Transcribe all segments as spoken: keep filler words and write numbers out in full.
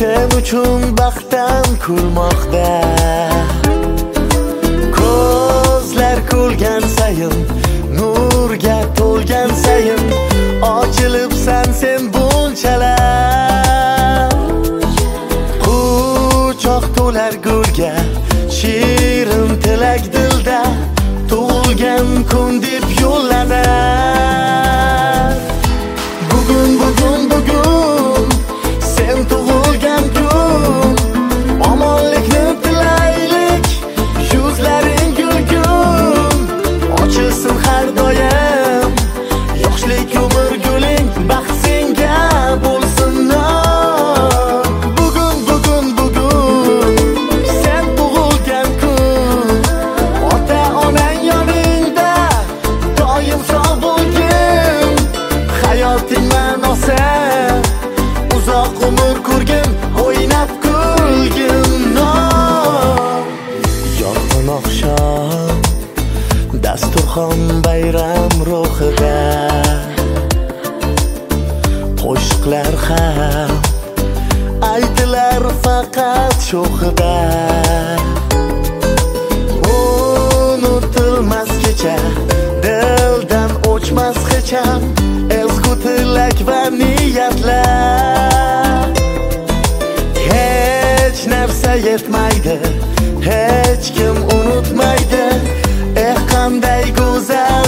sen uchun baxtdan kulmoqda. Ko'zlar kulgan sayin, nurga to'lgan sayin, ochilibsan sen bunchalar. Quchoq to'lar gulga, shirin tilak dilda, tug'ilgan kun deb yo'llanar. Bugun bugun bugun sen tug'ilgan kun, omonlikni tilaylik, yuzlaring gulgun, ochilsin har doim yoshlik umr guling, baxt senga bo'lsin nom. Bugun bugun bugun sen tug'ilgan kun, ota onang yoningda doim sog' bo'lgin, hayoting ma'nosi uzoq umr ko'rgin, o'ynab kulgin nom. Yorqin oqshom dasturxon bayram ruhida, qo'shiqlar ham aytilar faqat sho'xida. Unutilmas kecha, dildan o'chmas hecham, ezgu tilak va niyatlar. Hech narsa yetmaydi, hech kim unutmaydi, eh qanday go'zal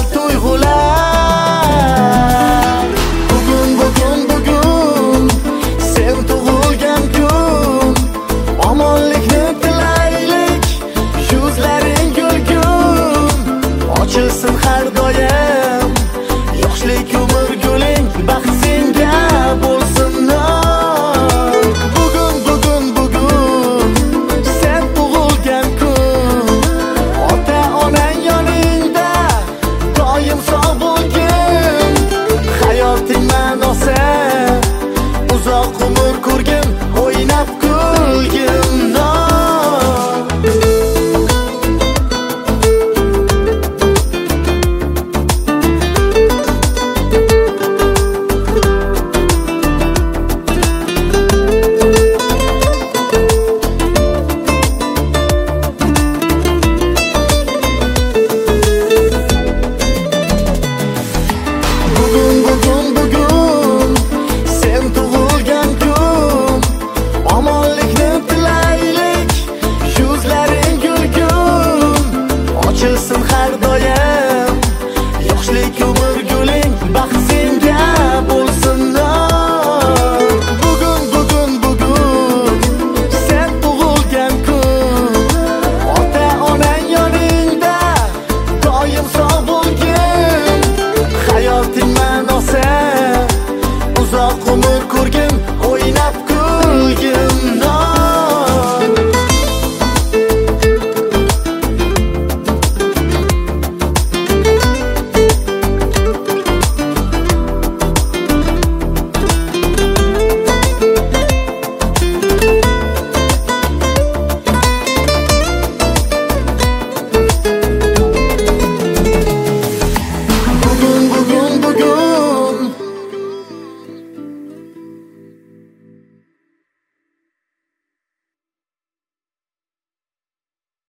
tuyg'ular. Bugun bugun bugun sen tug'ilgan kun, omonlikni tilaylik, yuzlaring gulgun, ochilsin har doim yoshlik umr guling, baxt senga bo'lsin nom. Bugun bugun bugun sen tug'ilgan kun, ota onang yoningda doim sog' bo'lgin, hayoting ma'nosi uzoq umr ko'rgin, o'ynab kulgin nom. Bugun bugun bugun sen tug'ilgan kun, omonlikni tilaylik, yuzlaring gulgun, ochilsin har doim yoshlik umr guling, baxt senga bo'lsin nom. Bugun bugun bugun sen tug'ilgan kun, ota onang yoningda doim sog' bo'lgin, hayoting ma'nosi uzoq umr